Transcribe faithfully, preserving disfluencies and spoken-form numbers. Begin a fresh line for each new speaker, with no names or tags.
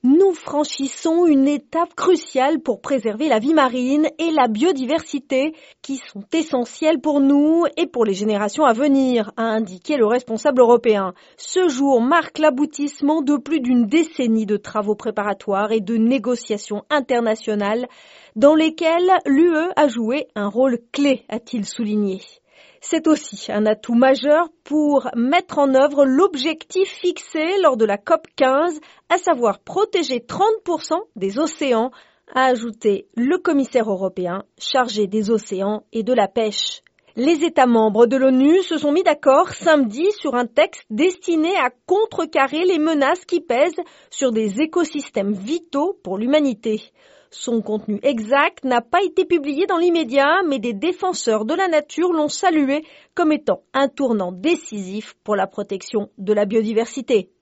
Nous franchissons une étape cruciale pour préserver la vie marine et la biodiversité qui sont essentielles pour nous et pour les générations à venir, a indiqué le responsable européen. Ce jour marque l'aboutissement de plus d'une décennie de travaux préparatoires et de négociations internationales dans lesquelles l'U E a joué un rôle clé, a-t-il souligné. C'est aussi un atout majeur pour mettre en œuvre l'objectif fixé lors de la COP quinze, à savoir protéger trente pour cent des océans, a ajouté le commissaire européen chargé des océans et de la pêche. Les États membres de l'ONU se sont mis d'accord samedi sur un texte destiné à contrecarrer les menaces qui pèsent sur des écosystèmes vitaux pour l'humanité. Son contenu exact n'a pas été publié dans l'immédiat, mais des défenseurs de la nature l'ont salué comme étant un tournant décisif pour la protection de la biodiversité.